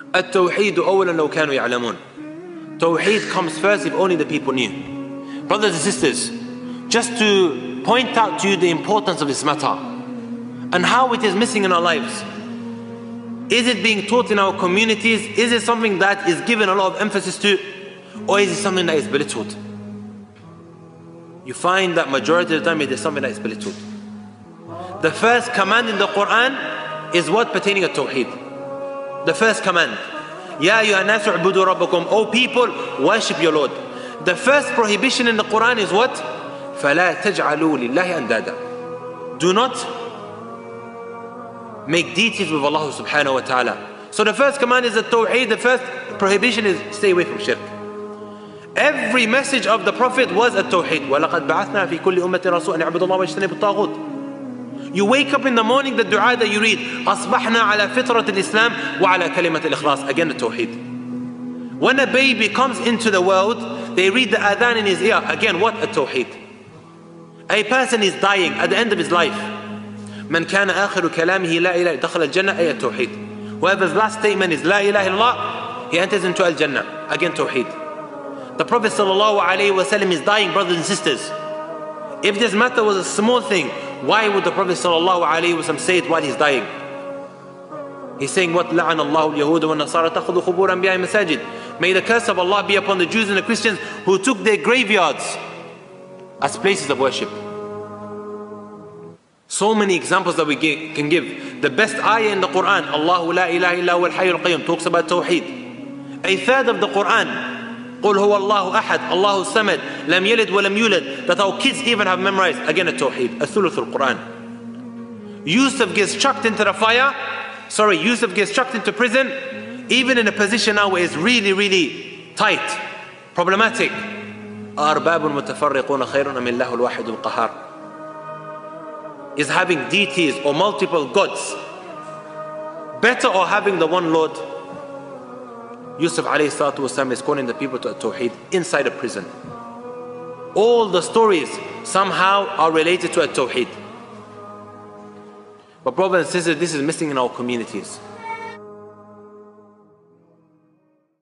التوحيد أولا لو كانوا يعلمون. Tawheed comes first if only the people knew. Brothers and sisters, just to point out to you the importance of this matter and how it is missing in our lives. Is it being taught in our communities? Is it something that is given a lot of emphasis to? Or is it something that is belittled? You find that majority of the time it is something that is belittled. The first command in the Quran is what pertaining to Tawheed. The first command. Ya ayyuhan nasu u'budu rabbakum. O people, worship your Lord. The first prohibition in the Quran is what? فَلَا تَجْعَلُوا لِلَّهِ أَنْدَادًا. Do not make deities with Allah subhanahu wa ta'ala. So the first command is the Tawheed. The first prohibition is stay away from shirk. Every message of the Prophet was a Tawheed. وَلَقَدْ بَعَثْنَا فِي كُلِّ أُمَّةٍ رَسُولًا أَنِ اعْبُدُوا اللَّهَ وَاجْتَنِبُوا الطَّاغُوتَ. You wake up in the morning, the dua that you read, أَصْبَحْنَا عَلَى فِطْرَةِ الْإِسْلَامِ وَعَلَى كَلِمَةِ الْإِخْلَاصِ. Again the Tawheed. When a baby comes into the world, they read the adhan in his ear. Again, what? A Tawheed. A person is dying at the end of his life. مَنْ كَانَ آخِرُ كَلَامِهِ لَا إِلَهَ دَخَلَ الْجَنَّةِ أي التوحيد. Whoever's last statement is La ilaha illallah, he enters into Al-Jannah. Again, Tawheed. The Prophet ﷺ is dying, brothers and sisters. If this matter was a small thing, why would the Prophet ﷺ say it while he's dying? He's saying what? لَعَنَ اللَّهُ الْيَهُودَ وَالنَّصَارَى تَخُذُ خُبُورًا بِهَا مَسَاجِدِ. May the curse of Allah be upon the Jews and the Christians who took their graveyards as places of worship. So many examples that we can give. The best ayah in the Quran, Allahu la ilaha illa huwa al-hayyul qayyum, talks about Tawheed. A third of the Quran, قُلْ هُوَ اللَّهُ أَحَدٌ اللَّهُ الصَّمَدُ لَمْ يَلِدْ وَلَمْ يُولَدْ, that our kids even have memorized. Again a Tawheed, a thuluth al-Quran. Yusuf gets chucked into the fire, Yusuf gets chucked into prison, even in a position now where it's really, really tight, problematic. أَرْبَابٌ مُتَفَرِّقُونَ خَيْرٌ أَمِ اللَّهُ الْوَاحِدُ الْقَهَارُ. Is having deities or multiple gods better, or having the one Lord? Yusuf alayhi salatu wasalam is calling the people to Tawheed inside a prison. All the stories somehow are related to a Tawheed. But brothers and sisters, this is missing in our communities.